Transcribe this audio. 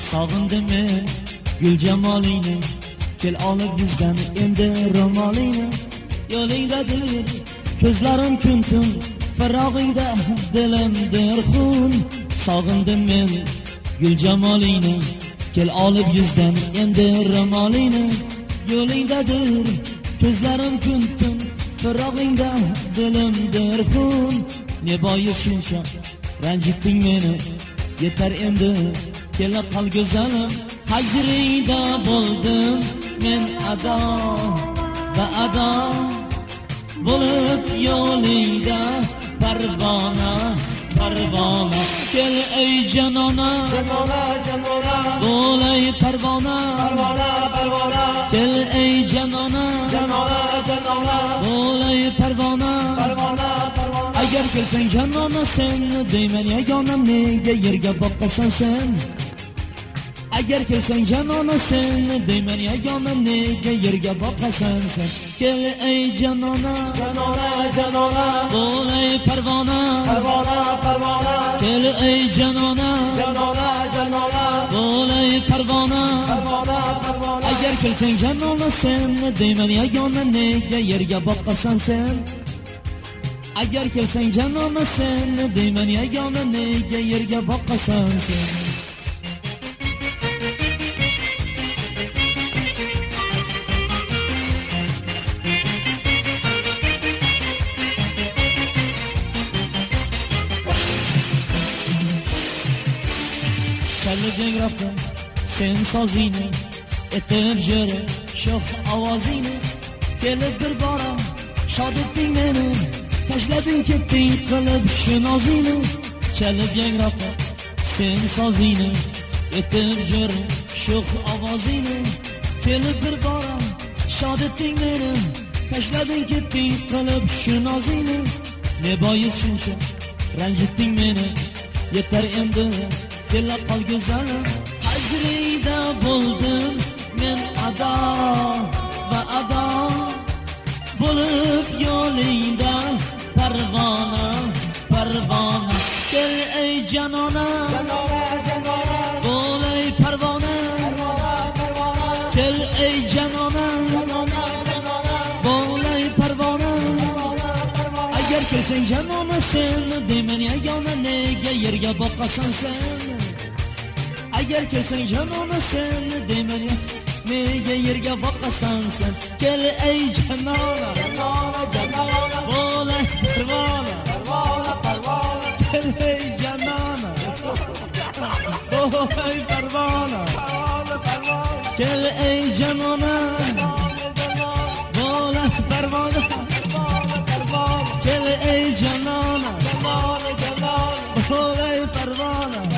sog'indim men gul jamolingni, kel olib bizdan endi ro'molingni. Yo'lingdadir ko'zlarim kun-tun, firog'ingda dilimdir xun. Sog'indim men gul jamolingni, kel olib yuzdan endi ro'molingni. Yo'lingdadir ko'zlarim kun-tun, firog'ingda dilimdir xun. Ne bois shuncha ranjitding meni, yetar endi kela qol go'zalim. Hajringda bo'ldim men ado va ado, bo'lib yo'lingda parvona parvona. Kel ey janona janona janona, bo'lay parvona parvona parvona. Kel ey janona janona janona, bo'lay parvona parvona parvona. Agar kelsang janona sen deyman yagona, nega yerga boqasan sen? Agar kelsang janona sen deyman yagona, nega yerga boqasan sen? Kel ey janona janona janona, bo'lay parvona parvona parvona. Kel ey janona janona janona, bo'lay parvona parvona parvona. Agar kelsang janona sen deyman yagona, nega yerga boqasan sen? Agar kelsang janona sen deyman yagona, nega yerga boqasan sen? Kalajang raftim sen sozingni, etib jir shoh ovozingni. Kelib bir bora shod etding meni, tashlading ketding qilib shu nozingni. Chalib yangrab sen sozingni, etib jir shoh ovozingni. Kelib bir bora shod etding meni, tashlading ketding qilib shu nozingni. Ne bois shuncha ranjitding meni, yetar endi kela qol go'zalim. Hajringda bo'ldim men ado va ado, bo'lib yo'lingda parvona parvona. Kel ey janona janona janona, bo'lay parvona parvona parvona. Kel ey janona janona janona, bo'lay parvona parvona parvona. Agar kelsang janona sen deyman yagona, nega yerga boqasan sen? Agar kelsang janona sen deyman nega yerga boqasan sen? Kel ey janona janona janona, bo'lay parvona parvona parvona. Kel ey janona bo'lay parvona parvona parvona. Kel ey janona bo'lay parvona parvona parvona. Kel ey janona janona janona, bo'lay parvona